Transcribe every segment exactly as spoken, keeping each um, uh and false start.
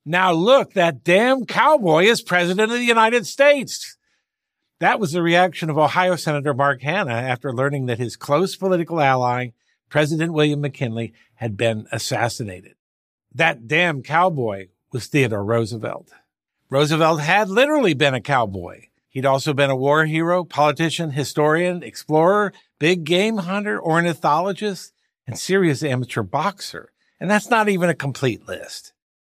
Now look, that damn cowboy is president of the United States. That was the reaction of Ohio Senator Mark Hanna after learning that his close political ally, President William McKinley, had been assassinated. That damn cowboy was Theodore Roosevelt. Roosevelt had literally been a cowboy. He'd also been a war hero, politician, historian, explorer, big game hunter, ornithologist, and serious amateur boxer. And that's not even a complete list.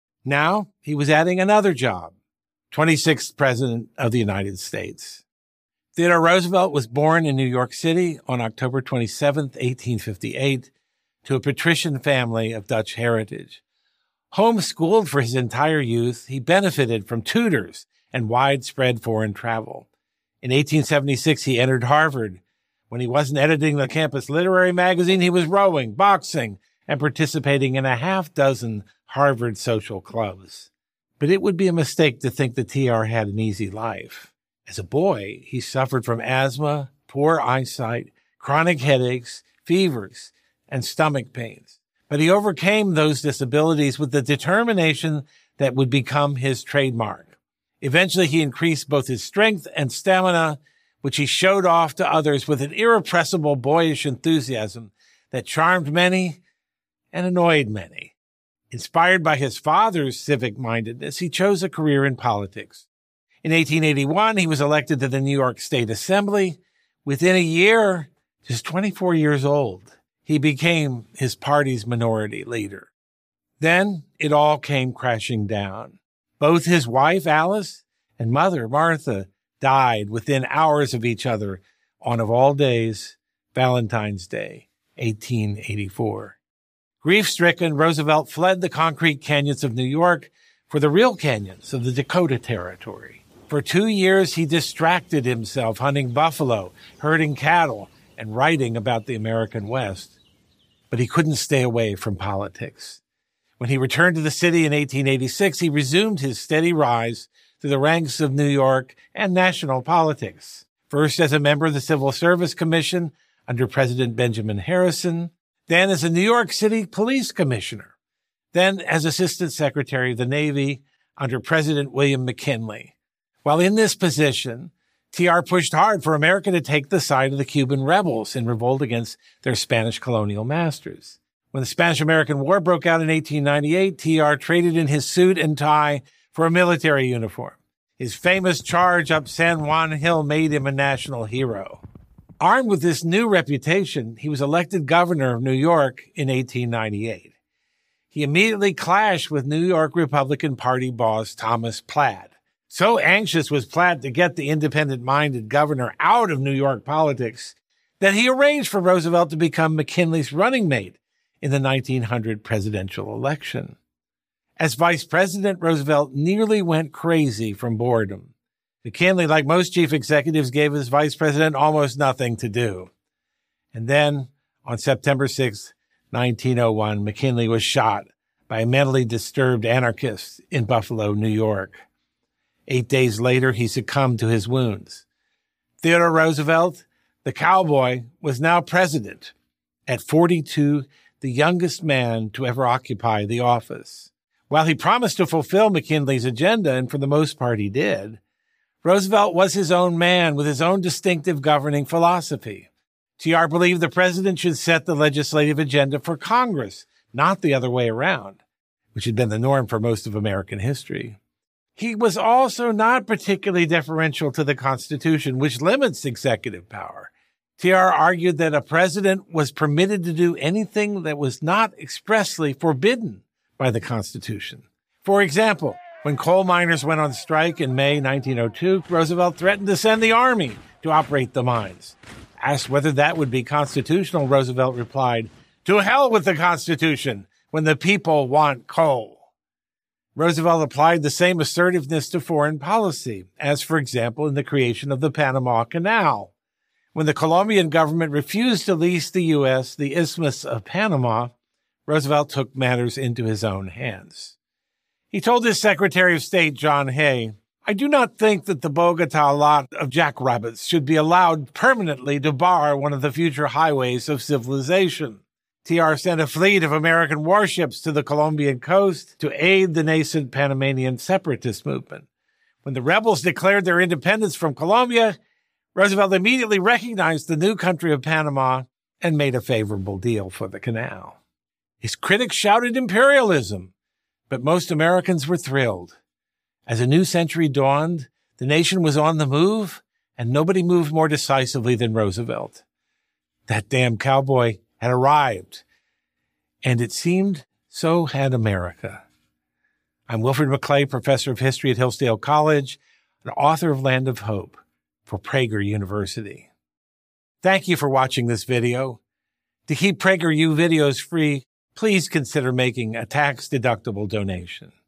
Now he was adding another job, twenty-sixth President of the United States. Theodore Roosevelt was born in New York City on October twenty-seventh, eighteen fifty-eight, to a patrician family of Dutch heritage. Homeschooled for his entire youth, he benefited from tutors and widespread foreign travel. In eighteen seventy-six, he entered Harvard. When he wasn't editing the campus literary magazine, he was rowing, boxing, and participating in a half dozen Harvard social clubs. But it would be a mistake to think that T R had an easy life. As a boy, he suffered from asthma, poor eyesight, chronic headaches, fevers, and stomach pains. But he overcame those disabilities with the determination that would become his trademark. Eventually, he increased both his strength and stamina, which he showed off to others with an irrepressible boyish enthusiasm that charmed many and annoyed many. Inspired by his father's civic-mindedness, he chose a career in politics. In eighteen eighty-one, he was elected to the New York State Assembly. Within a year, just twenty-four years old, he became his party's minority leader. Then it all came crashing down. Both his wife, Alice, and mother, Martha, died within hours of each other on, of all days, Valentine's Day, eighteen eighty-four. Grief-stricken, Roosevelt fled the concrete canyons of New York for the real canyons of the Dakota Territory. For two years, he distracted himself hunting buffalo, herding cattle, and writing about the American West. But he couldn't stay away from politics. When he returned to the city in eighteen eighty-six, he resumed his steady rise through the ranks of New York and national politics. First as a member of the Civil Service Commission under President Benjamin Harrison, then as a New York City Police Commissioner, then as Assistant Secretary of the Navy under President William McKinley. While in this position, T R pushed hard for America to take the side of the Cuban rebels in revolt against their Spanish colonial masters. When the Spanish-American War broke out in eighteen ninety-eight, T R traded in his suit and tie for a military uniform. His famous charge up San Juan Hill made him a national hero. Armed with this new reputation, he was elected governor of New York in eighteen ninety-eight. He immediately clashed with New York Republican Party boss Thomas Platt. So anxious was Platt to get the independent-minded governor out of New York politics that he arranged for Roosevelt to become McKinley's running mate in the nineteen hundred presidential election. As vice president, Roosevelt nearly went crazy from boredom. McKinley, like most chief executives, gave his vice president almost nothing to do. And then, on September sixth, nineteen oh one, McKinley was shot by a mentally disturbed anarchist in Buffalo, New York. Eight days later, he succumbed to his wounds. Theodore Roosevelt, the cowboy, was now president. At forty-two, the youngest man to ever occupy the office. While he promised to fulfill McKinley's agenda, and for the most part he did, Roosevelt was his own man with his own distinctive governing philosophy. T R believed the president should set the legislative agenda for Congress, not the other way around, which had been the norm for most of American history. He was also not particularly deferential to the Constitution, which limits executive power. T R argued that a president was permitted to do anything that was not expressly forbidden by the Constitution. For example, when coal miners went on strike in May nineteen oh two, Roosevelt threatened to send the army to operate the mines. Asked whether that would be constitutional, Roosevelt replied, "To hell with the Constitution when the people want coal." Roosevelt applied the same assertiveness to foreign policy, as, for example, in the creation of the Panama Canal. When the Colombian government refused to lease the U S the Isthmus of Panama, Roosevelt took matters into his own hands. He told his Secretary of State, John Hay, "I do not think that the Bogota lot of jackrabbits should be allowed permanently to bar one of the future highways of civilization." T R sent a fleet of American warships to the Colombian coast to aid the nascent Panamanian separatist movement. When the rebels declared their independence from Colombia, Roosevelt immediately recognized the new country of Panama and made a favorable deal for the canal. His critics shouted imperialism, but most Americans were thrilled. As a new century dawned, the nation was on the move, and nobody moved more decisively than Roosevelt. That damn cowboy had arrived, and it seemed so had America. I'm Wilfred McClay, professor of history at Hillsdale College, and author of Land of Hope for Prager University. Thank you for watching this video. To keep PragerU videos free, please consider making a tax-deductible donation.